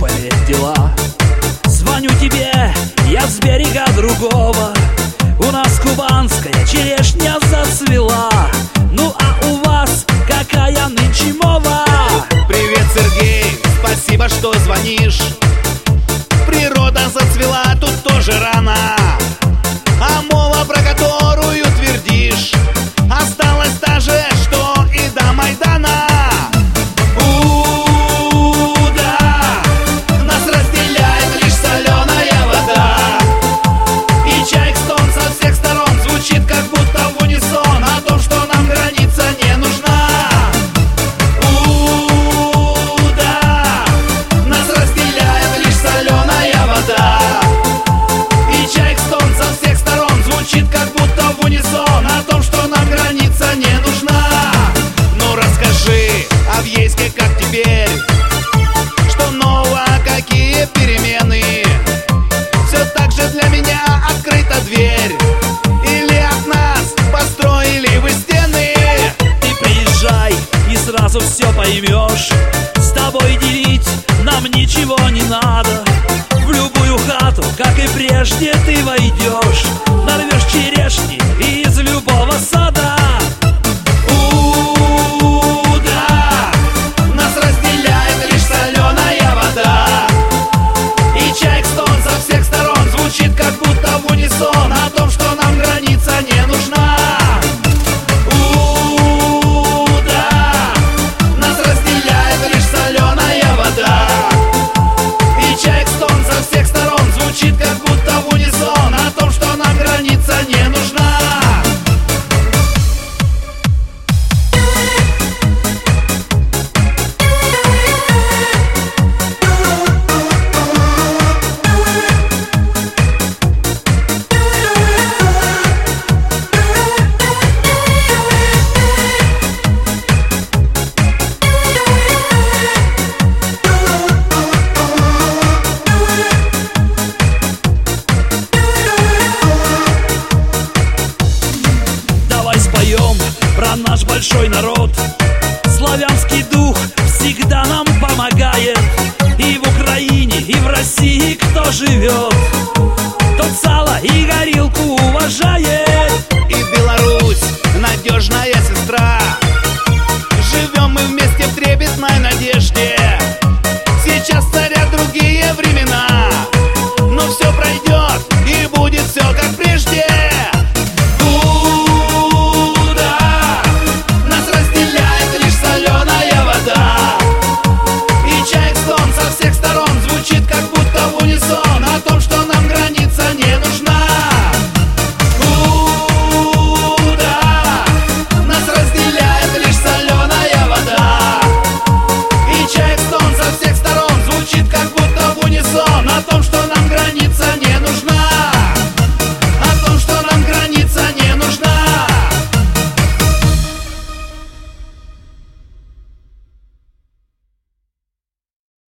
щупали дела. Звоню тебе, я с берега другого. У нас кубанская черешня зацвела. Ну а у вас какая нынче мова? Привет, Сергей, спасибо, что звонишь. Природа зацвела, тут тоже рано. А мова, про которую твердишь, осталась та же, что и до Майдана. Да, нас разделяет лишь соленая вода. И чайк стон со всех сторон звучит как будто в унисон о том, что нам граница не нужна. Да, нас разделяет лишь соленая вода. И чайк стон со всех сторон звучит как будто в унисон о том, что нам граница не нужна. Ну расскажи, а в Ейске как теперь? Что нового, какие перемены? Все так же для меня открыта дверь? Или от нас построили вы стены? Ты приезжай и сразу все поймешь. С тобой делить нам ничего не надо. В любую хату, как и прежде, ты войдешь. Нарвешь черешни из любого сада. Да, нас разделяет лишь соленая вода. И чайк стон со всех сторон звучит как будто в унисон о том, что нам граница не нужна. Да, нас разделяет лишь соленая вода. И чайк стон со всех сторон звучит как будто в унисон о том, что нам граница не нужна. Давай споем про наш большой народ. Славянский дух всегда нам помогает. И в Украине, и в России кто живет.